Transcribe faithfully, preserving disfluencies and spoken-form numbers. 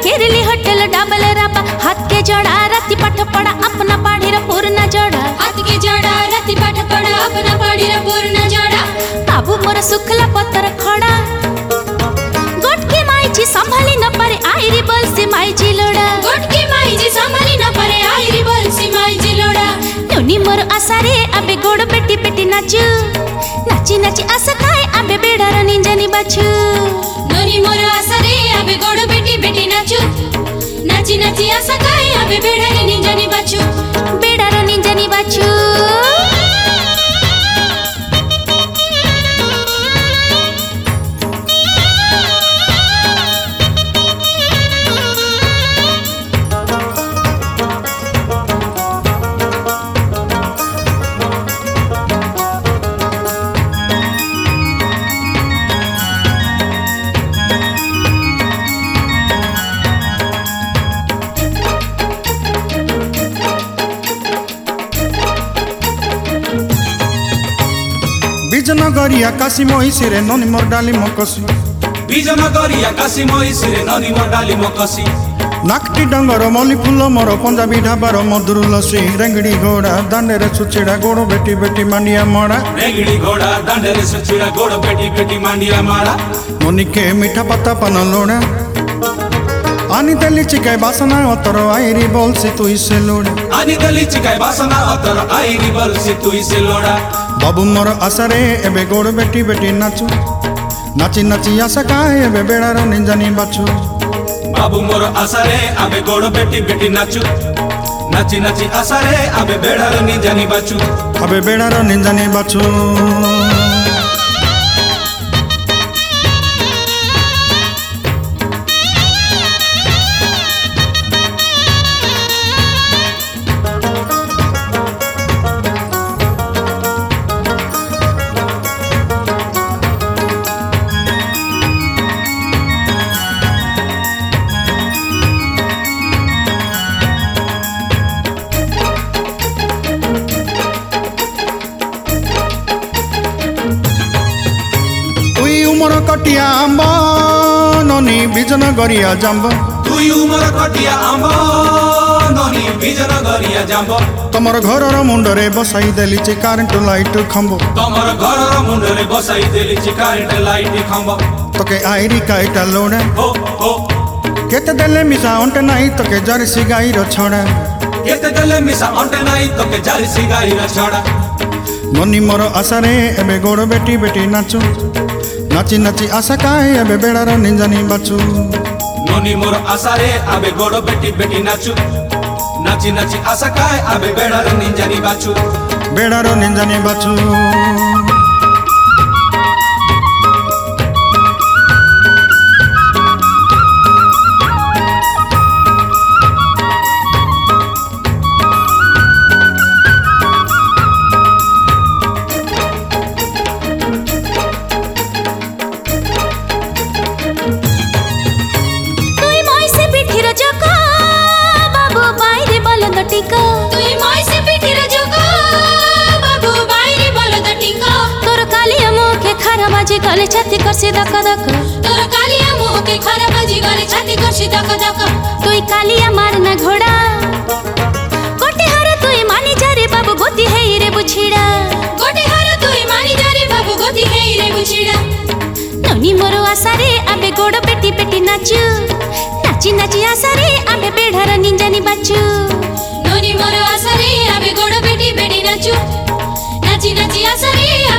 केरली hotel double राबा हाथ के जोड़ा राति पाठ पढ़ा अपना पाढ़ी पूर्ण जोड़ा हाथ के जोड़ा राति पाठ पढ़ा अपना पाढ़ी पूर्ण जोड़ा बाबू मोर सुखला पत्थर खड़ा गोट के माईजी संभाली न पारे आईरी बोल से माईजी लोड़ा गोट के माईजी संभाली न पारे आईरी बोल से माईजी लोड़ा नोनी मोर आसारे आबे गोड़ बेटी बेटी नाचू नाची नाची आशा खाए आबे बेड़ार निंजानी बाछू नोनी मोर आसारे आबे गोड़ बेटी बेटी नाचू नाची नाची आशा खाए आबे बेड़ार निंजानी बाछू बेड़ार निंजानी बाछू बीजनगरी आकाशी महिषी रे ननी मोर डाली मकसी बीजनगरी आकाशी महिषी रे ननी मोर डाली मकसी नाकटी डंगर मल्ली फूल मोर पंजाबी ढाबार मधुर लसी रेंगड़ी घोड़ा दांडे रे सुचिड़ा गोड़ बेटी बेटी मांडिया माड़ा रेंगड़ी घोड़ा दांडे रे सुचिड़ा गोड़ बेटी बेटी मांडिया माड़ा ननी के मीठा पत्ता पान लोड़ा आनी दली चिकाय बासना अतर आईरी बोल से तू इसे लोड़ा आनी दली चिकाय बासना अतर आईरी बोल से तू इसे लोड़ा बाबू मोर आसारे एबे गोड़ बेटी बेटी नाचू नाची नाची आशा काए एबे बेड़ार निंजानी बाछू बाबू मोर आसारे आबे गोड़ बेटी बेटी नाचू नाची नाची आसारे आबे बेड़ार निंजानी बाछू आबे बेड़ार निंजानी बाछू उमर कटिया आंब ननी बीजनगरिया जाम्ब तुई उमर कटिया आंब ननी बीजनगरिया जाम्ब तमर घरर मुंडरे बसाई देली चे कारेंट लाइट खंबो तमर घरर मुंडरे बसाई देली चे कारेंट लाइट खंबो तोके आईरी काइटा लोड़े हो हो केते देले मिसा अंटे नाही तोके जर्सी गाई रो छड़ा केते देले मिसा अंटे नाही तोके जर्सी गाई रो छड़ा ननी मोर आसारे एबे गोड़ बेटी बेटी नाचू नाची नाची आशा काए एबे बेड़ार निंजानी बाछू ननी मोर आसारे आबे गोड़ बेटी बेटी नाचू नाची नाची आशा काए आबे बेड़ार निंजानी बाछू बेड़ार निंजानी बाछू तुई माई से पीठी रे जोगा बाबू बाईरी बोलो द टिका तोर कालिया मुंह के खरा बाजी गले छाती करसी दक दक तोर कालिया मुंह के खरा बाजी गले छाती करसी दक दक तुई कालिया मारना घोड़ा गोटे हर तुई मानी जारे बाबू गोती है रे बुछिड़ा गोटे हर तुई मानी जारे बाबू गोती है रे बुछिड़ा ननी मोर आसारे आबे गोड़ बेटी बेटी नाचू नाची नाची आसारे आबे बेड़ार निंजानी बाछू ननी मोर आसारे आबे गोड़ बेटी बेटी नाचू नाची नाची आसारे